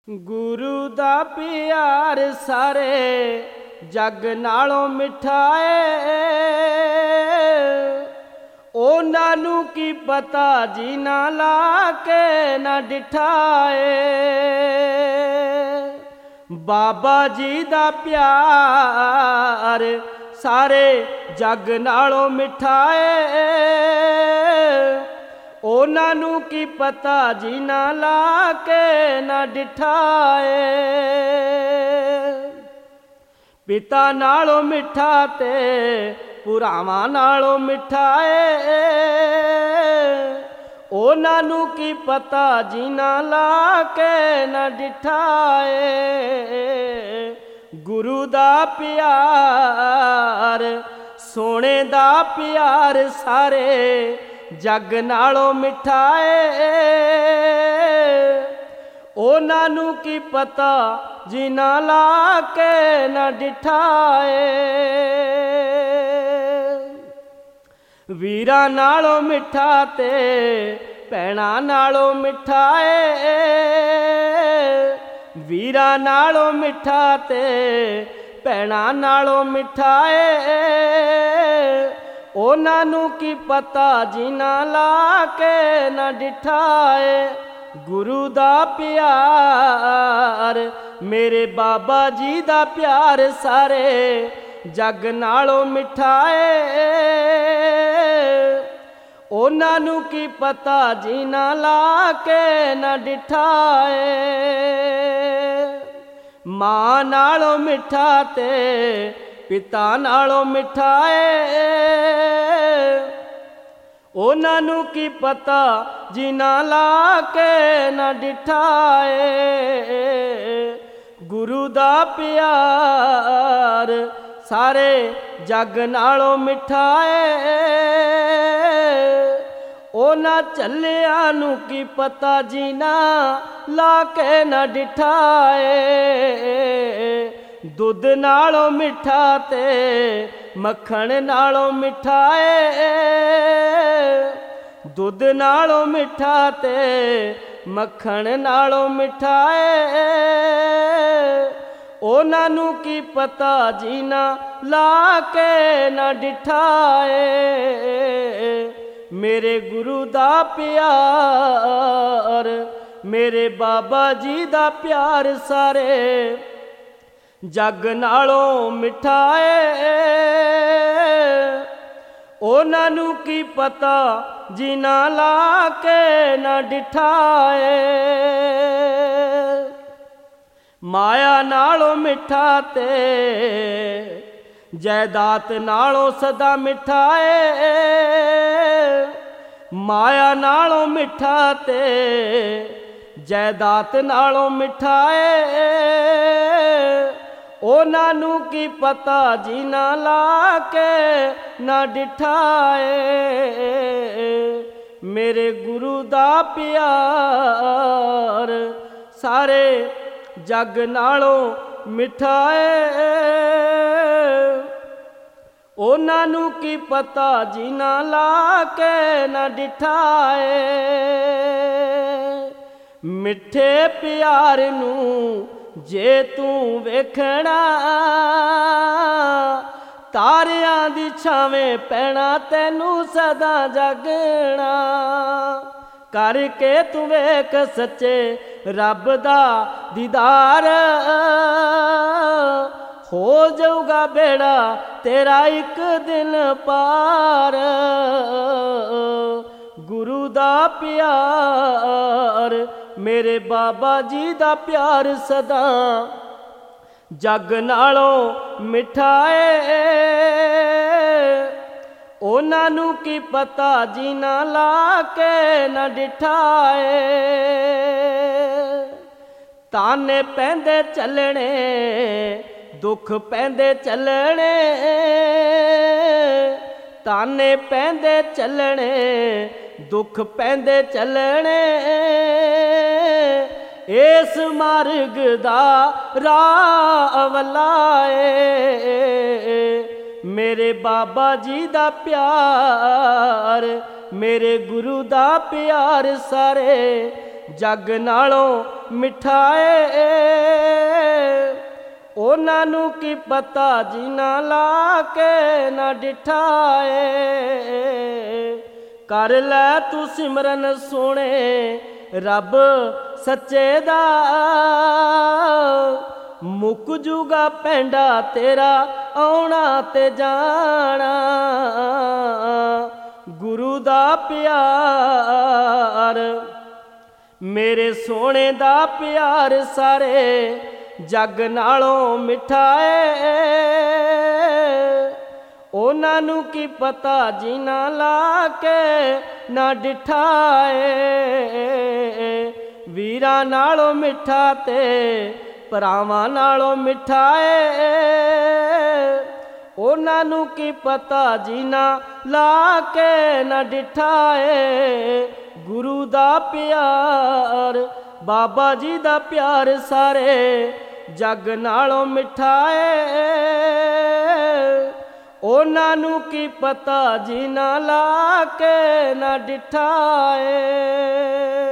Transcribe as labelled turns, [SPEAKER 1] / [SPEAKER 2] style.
[SPEAKER 1] ਗੁਰੂ ਦਾ ਪਿਆਰ ਸਾਰੇ ਜੱਗ ਨਾਲੋਂ ਮਿੱਠਾ ਏ। ਉਹਨਾਂ ਨੂੰ ਕੀ ਪਤਾ ਜੀ ਨਾ ਲਾ ਕੇ ਨਾ ਡਿਠਾ ਏ। ਬਾਬਾ ਜੀ ਦਾ ਪਿਆਰ ਸਾਰੇ ਜੱਗ ਨਾਲੋਂ ਮਿੱਠਾ ਏ। ਉਹਨਾਂ ਨੂੰ ਕੀ ਪਤਾ ਜੀ ਨਾ ਲਾ ਕੇ ਨਾ ਡਿਠਾ ਏ। ਪਿਤਾ ਨਾਲੋਂ ਮਿੱਠਾ ਤੇ ਭਰਾਵਾਂ ਨਾਲੋਂ ਮਿੱਠਾ ਏ। ਉਹਨਾਂ ਨੂੰ ਕੀ ਪਤਾ ਜੀ ਨਾ ਲਾ ਕੇ ਨਾ ਡਿਠਾ ਏ। ਗੁਰੂ ਦਾ ਪਿਆਰ ਸੋਹਣੇ ਦਾ ਪਿਆਰ ਸਾਰੇ ਜੱਗ ਨਾਲੋਂ ਮਿੱਠਾ ਏ। ਉਹਨਾਂ ਨੂੰ ਕੀ ਪਤਾ ਜੀ ਨਾ ਲਾ ਕੇ ਨਾ ਡਿਠਾ ਏ। ਵੀਰਾਂ ਨਾਲੋਂ ਮਿੱਠਾ ਤੇ ਭੈਣਾਂ ਨਾਲੋਂ ਮਿੱਠਾ ਏ। ਵੀਰਾਂ ਨਾਲੋਂ ਮਿੱਠਾ ਤੇ ਭੈਣਾਂ ਨਾਲੋਂ ਮਿੱਠਾ ਏ। ਉਹਨਾਂ ਨੂੰ ਕੀ ਪਤਾ ਜੀ ਨਾ ਲਾ ਕੇ ਨਾ ਡਿਠਾ ਏ। ਗੁਰੂ ਦਾ ਪਿਆਰ ਮੇਰੇ ਬਾਬਾ ਜੀ ਦਾ ਪਿਆਰ ਸਾਰੇ ਜੱਗ ਨਾਲੋਂ ਮਿੱਠਾ ਏ। ਉਹਨਾਂ ਨੂੰ ਕੀ ਪਤਾ ਜੀ ਨਾ ਲਾ ਕੇ ਨਾ ਡਿਠਾ ਏ। ਮਾਂ ਨਾਲੋਂ ਮਿੱਠਾ ਤੇ ਪਿਤਾ ਨਾਲੋਂ ਮਿੱਠਾ ਏ। ਉਹਨਾਂ ਨੂੰ ਕੀ ਪਤਾ ਜੀ ਨਾ ਲਾ ਕੇ ਨਾ ਡਿਠਾ ਏ। ਗੁਰੂ ਦਾ ਪਿਆਰ ਸਾਰੇ ਜੱਗ ਨਾਲੋਂ ਮਿੱਠਾ ਏ। ਉਹਨਾਂ ਝੱਲਿਆਂ ਨੂੰ ਕੀ ਪਤਾ ਜੀ ਨਾ ਲਾ ਕੇ ਨਾ ਡਿਠਾ ਏ। ਦੁੱਧ ਨਾਲੋਂ ਮਿੱਠਾ ਤੇ ਮੱਖਣ ਨਾਲੋਂ ਮਿੱਠਾ ਏ। ਦੁੱਧ ਨਾਲੋਂ ਮਿੱਠਾ ਤੇ ਮੱਖਣ ਨਾਲੋਂ ਮਿੱਠਾ ਏ। ਉਹਨਾਂ ਨੂੰ ਕੀ ਪਤਾ ਜੀ ਨਾ ਲਾ ਕੇ ਨਾ ਡਿਠਾ ਏ। ਮੇਰੇ ਗੁਰੂ ਦਾ ਪਿਆਰ ਮੇਰੇ ਬਾਬਾ ਜੀ ਦਾ ਪਿਆਰ ਸਾਰੇ ਜੱਗ ਨਾਲੋਂ ਮਿੱਠਾ ਏ। ਉਹਨਾਂ ਨੂੰ ਕੀ ਪਤਾ ਜੀ ਨਾ ਲਾ ਕੇ ਨਾ ਡਿਠਾ ਏ। ਮਾਇਆ ਨਾਲੋਂ ਮਿੱਠਾ ਤੇ ਜਾਇਦਾਦ ਨਾਲੋਂ ਸਦਾ ਮਿੱਠਾ ਏ। ਮਾਇਆ ਨਾਲੋਂ ਮਿੱਠਾ ਤੇ ਜਾਇਦਾਦ ਨਾਲੋਂ ਮਿੱਠਾ ਏ। ਉਹਨਾਂ ਨੂੰ ਕੀ ਪਤਾ ਜੀ ਨਾ ਲਾ ਕੇ ਨਾ ਡਿਠਾ ਏ। ਮੇਰੇ ਗੁਰੂ ਦਾ ਪਿਆਰ ਸਾਰੇ ਜੱਗ ਨਾਲੋਂ ਮਿੱਠਾ ਏ। ਉਹਨਾਂ ਨੂੰ ਕੀ ਪਤਾ ਜੀ ਨਾ ਲਾ ਕੇ ਨਾ ਡਿਠਾ ਏ। ਮਿੱਠੇ ਪਿਆਰ ਨੂੰ ਜੇ ਤੂੰ ਵੇਖਣਾ ਤਾਰਿਆਂ ਦੀ ਛਾਵੇਂ ਪੈਣਾ ਤੈਨੂੰ ਸਦਾ ਜਾਗਣਾ। ਕਰਕੇ ਤੂੰ ਵੇਖ ਸੱਚੇ ਰੱਬ ਦਾ ਦੀਦਾਰ ਹੋ ਜਾਊਗਾ ਬੇੜਾ ਤੇਰਾ ਇੱਕ ਦਿਨ ਪਾਰ। ਗੁਰੂ ਦਾ ਪਿਆਰ ਮੇਰੇ ਬਾਬਾ ਜੀ ਦਾ ਪਿਆਰ ਸਦਾ ਜੱਗ ਨਾਲੋਂ ਮਿੱਠਾ ਏ। ਉਹਨਾਂ ਨੂੰ ਕੀ ਪਤਾ ਜੀ ਨਾ ਲਾ ਕੇ ਨਾ ਡਿਠਾ ਏ। ਤਾਨੇ ਪੈਂਦੇ ਚੱਲਣੇ ਦੁੱਖ ਪੈਂਦੇ ਚੱਲਣੇ। ਤਾਨੇ ਪੈਂਦੇ ਚੱਲਣੇ ਦੁੱਖ ਪੈਂਦੇ ਚੱਲਣੇ। ਇਸ ਮਾਰਗ ਦਾ ਰਾਹ ਅਵਲਾ ਏ। ਮੇਰੇ ਬਾਬਾ ਜੀ ਦਾ ਪਿਆਰ ਮੇਰੇ ਗੁਰੂ ਦਾ ਪਿਆਰ ਸਾਰੇ जग नालों मिठा ए। ਉਹਨਾਂ ਨੂੰ ਕੀ ਪਤਾ ਜੀਨਾ ਲਾ ਕੇ ਨਾ ਡਿਠਾ ਏ। ਕਰ ਲੈ ਤੂੰ ਸਿਮਰਨ ਸੋਹਣੇ ਰੱਬ ਸੱਚੇ ਦਾ, ਮੁੱਕ ਜੂਗਾ ਪੈਂਡਾ ਤੇਰਾ ਆਉਣਾ ਤੇ ਜਾਣਾ। ਗੁਰੂ ਦਾ ਪਿਆਰ ਮੇਰੇ ਸੋਹਣੇ ਦਾ ਪਿਆਰ ਸਾਰੇ जग नालों मिठा ए। ਉਹਨਾਂ ਨੂੰ ਕੀ ਪਤਾ ਜੀਨਾ ਲਾ ਕੇ ਨਾ ਡਿਠਾ ਏ। ਵੀਰਾਂ ਨਾਲੋਂ ਮਿੱਠਾ ਤੇ ਭਰਾਵਾਂ ਨਾਲੋਂ ਮਿੱਠਾ ਏ। ਉਹਨਾਂ ਨੂੰ ਕੀ ਪਤਾ ਜੀਨਾ ਲਾ ਕੇ ਨਾ ਡਿਠਾ ਏ। ਗੁਰੂ ਦਾ ਪਿਆਰ बाबा जी दा प्यार सारे जग नालों मिठा ए। ਉਹਨਾਂ ਨੂੰ ਕੀ ਪਤਾ ਜੀਨਾ ਲਾ ਕੇ ਨਾ ਡਿਠਾ ਏ।